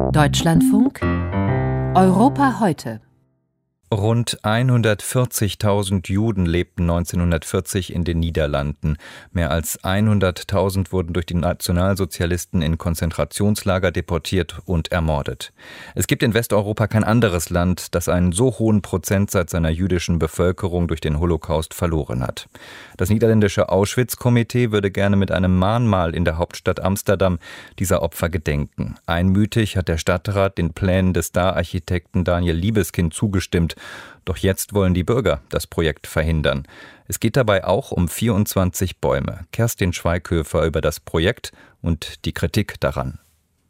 Deutschlandfunk Europa heute. Rund 140.000 Juden lebten 1940 in den Niederlanden. Mehr als 100.000 wurden durch die Nationalsozialisten in Konzentrationslager deportiert und ermordet. Es gibt in Westeuropa kein anderes Land, das einen so hohen Prozentsatz seiner jüdischen Bevölkerung durch den Holocaust verloren hat. Das niederländische Auschwitz-Komitee würde gerne mit einem Mahnmal in der Hauptstadt Amsterdam dieser Opfer gedenken. Einmütig hat der Stadtrat den Plänen des Star-Architekten Daniel Libeskind zugestimmt. Doch jetzt wollen die Bürger das Projekt verhindern. Es geht dabei auch um 24 Bäume. Kerstin Schweighöfer über das Projekt und die Kritik daran.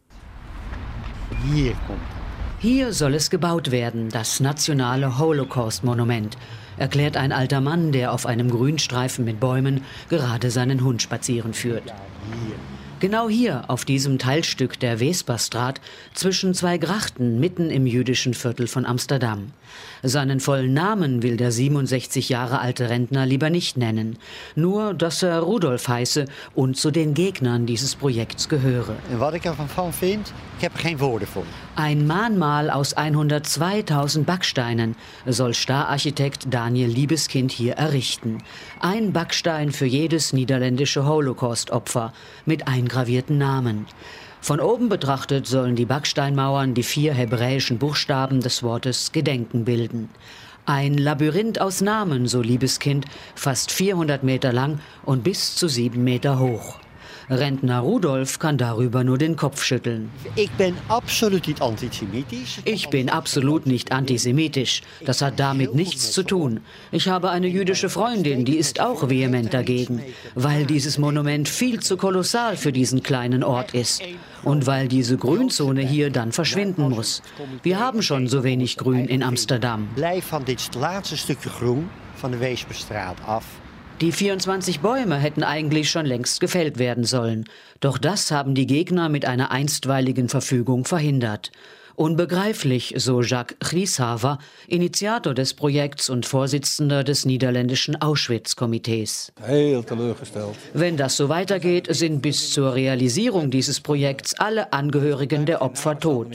Hier soll es gebaut werden, das nationale Holocaust-Monument, erklärt ein alter Mann, der auf einem Grünstreifen mit Bäumen gerade seinen Hund spazieren führt. Genau hier, auf diesem Teilstück der Weesperstraat, zwischen zwei Grachten mitten im jüdischen Viertel von Amsterdam. Seinen vollen Namen will der 67 Jahre alte Rentner lieber nicht nennen. Nur, dass er Rudolf heiße und zu den Gegnern dieses Projekts gehöre. Was ich davon finde, ich habe keine Worte von. Ein Mahnmal aus 102.000 Backsteinen soll Star-Architekt Daniel Libeskind hier errichten. Ein Backstein für jedes niederländische Holocaust-Opfer mit eingravierten Namen. Von oben betrachtet sollen die Backsteinmauern die 4 hebräischen Buchstaben des Wortes Gedenken bilden. Ein Labyrinth aus Namen, so Libeskind, fast 400 Meter lang und bis zu 7 Meter hoch. Rentner Rudolf kann darüber nur den Kopf schütteln. Ich bin absolut nicht antisemitisch. Ich bin absolut nicht antisemitisch. Das hat damit nichts zu tun. Ich habe eine jüdische Freundin, die ist auch vehement dagegen, weil dieses Monument viel zu kolossal für diesen kleinen Ort ist und weil diese Grünzone hier dann verschwinden muss. Wir haben schon so wenig Grün in Amsterdam. Blijf van dit laatste stukje groen van de Weesperstraat af. Die 24 Bäume hätten eigentlich schon längst gefällt werden sollen. Doch das haben die Gegner mit einer einstweiligen Verfügung verhindert. Unbegreiflich, so Jacques Grieshaver, Initiator des Projekts und Vorsitzender des niederländischen Auschwitz-Komitees. Wenn das so weitergeht, sind bis zur Realisierung dieses Projekts alle Angehörigen der Opfer tot.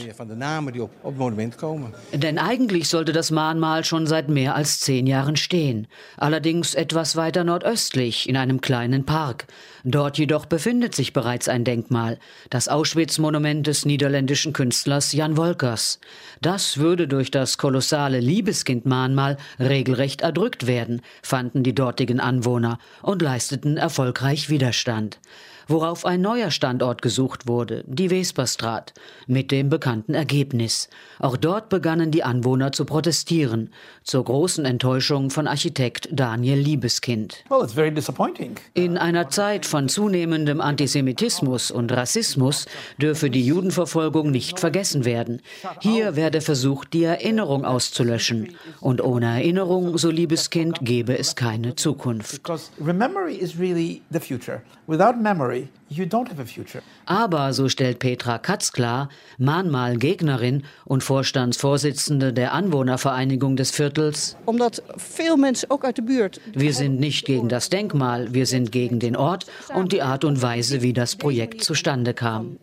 Denn eigentlich sollte das Mahnmal schon seit mehr als 10 Jahren stehen. Allerdings etwas weiter nordöstlich, in einem kleinen Park. Dort jedoch befindet sich bereits ein Denkmal, das Auschwitz-Monument des niederländischen Künstlers Jan Wolkers. Das würde durch das kolossale Libeskind-Mahnmal regelrecht erdrückt werden, fanden die dortigen Anwohner und leisteten erfolgreich Widerstand. Worauf ein neuer Standort gesucht wurde, die Weesperstraat, mit dem bekannten Ergebnis. Auch dort begannen die Anwohner zu protestieren, zur großen Enttäuschung von Architekt Daniel Libeskind. In einer Zeit von zunehmendem Antisemitismus und Rassismus dürfe die Judenverfolgung nicht vergessen werden. Hier werde versucht, die Erinnerung auszulöschen. Und ohne Erinnerung, so Libeskind, gäbe es keine Zukunft. Aber, so stellt Petra Katz klar, Mahnmalgegnerin und Vorstandsvorsitzende der Anwohnervereinigung des Viertels, wir sind nicht gegen das Denkmal, wir sind gegen den Ort und die Art und Weise, wie das Projekt zustande kam.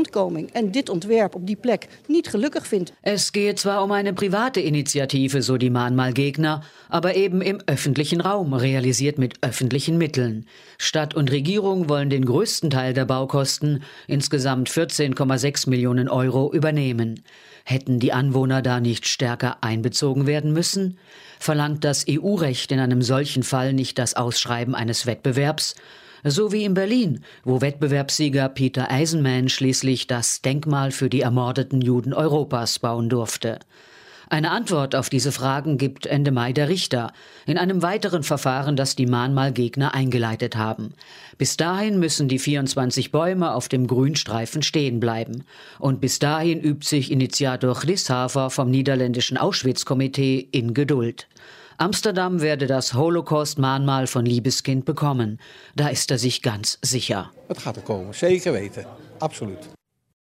Es gehe zwar um eine private Initiative, so die Mahnmalgegner, aber eben im öffentlichen Raum, realisiert mit öffentlichen Mitteln. Stadt und Regierung wollen den größten Teil der Baukosten, insgesamt 14,6 Millionen Euro, übernehmen. Hätten die Anwohner da nicht stärker einbezogen werden müssen? Verlangt das EU-Recht in einem solchen Fall nicht das Ausschreiben eines Wettbewerbs? So wie in Berlin, wo Wettbewerbssieger Peter Eisenman schließlich das Denkmal für die ermordeten Juden Europas bauen durfte. Eine Antwort auf diese Fragen gibt Ende Mai der Richter, in einem weiteren Verfahren, das die Mahnmalgegner eingeleitet haben. Bis dahin müssen die 24 Bäume auf dem Grünstreifen stehen bleiben. Und bis dahin übt sich Initiator Grieshaver vom niederländischen Auschwitz-Komitee in Geduld. Amsterdam werde das Holocaust-Mahnmal von Libeskind bekommen. Da ist er sich ganz sicher. Het gaat er komen, zeker weten. Absoluut.